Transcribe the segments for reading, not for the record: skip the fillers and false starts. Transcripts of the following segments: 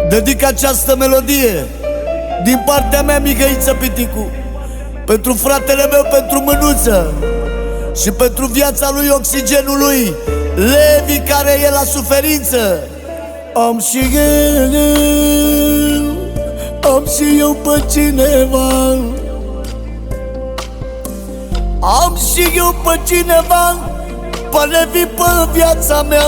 Dedic această melodie din partea mea, Mihăiță Piticu, pentru fratele meu, pentru Mânuță, și pentru viața lui, oxigenul lui, Levi, care e la suferință. Am și eu pe cineva, am și eu pe cineva, pe Levi, pe viața mea.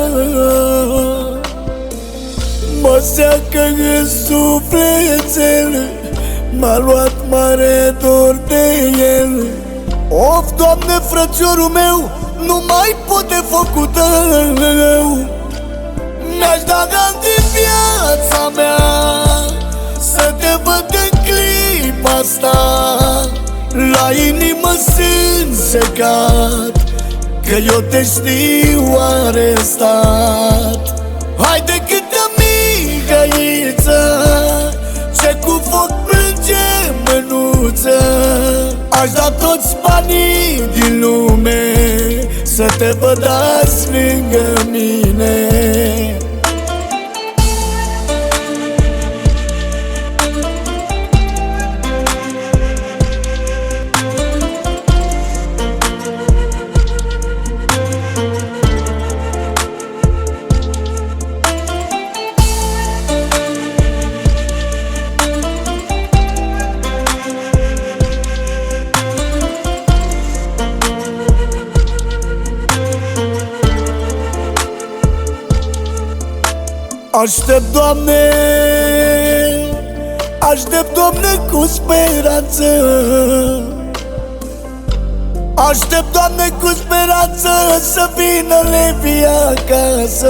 Mă seacă în sufletel, m-a luat mare dor de el. Of, Doamne, frățiorul meu, nu mai pot de focul tău. Mi-aș da ani din viața mea să te văd în clipa asta. La inimă sunt secat, că eu te știu arestat. Haide câtă Mihăiță, ce cu foc plânge Mânuță. Aș da toți banii din lume să te văd azi lângă mine. Aștept, Doamne, aștept, Doamne, cu speranță. Aștept, Doamne, cu speranță să vină Levi acasă.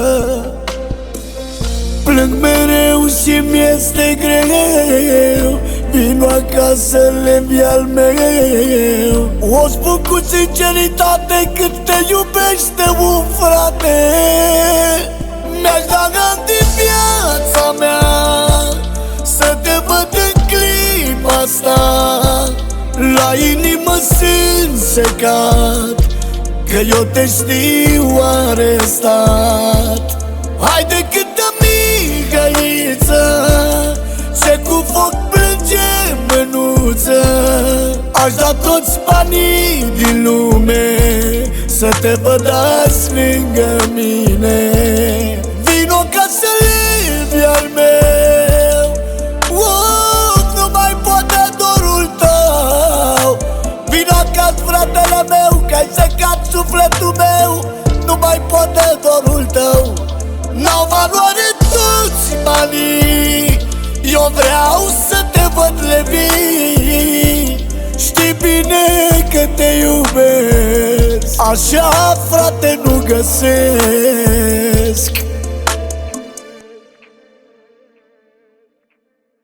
Plâng mereu și mi-este greu, vino acasă, Levi al meu. O spun cu sinceritate, cât te iubește un frate. Mi-aș da ani din viața mea să te văd în clipa asta. La inimă sunt secat, că eu te știu arestat. Haide câtă Mihăiță, ce cu foc plânge Mânuță. Aș da toți banii din lume să te văd azi lângă mine. Vino ca să Levi al meu, nu mai poate dorul tău. Vino acasă, fratele meu, că ai secat sufletul meu. Nu mai poate dorul tău. N-au valoare toți banii, eu vreau să te văd, Levi. Știi bine că te iubesc, așa, frate, nu găsesc.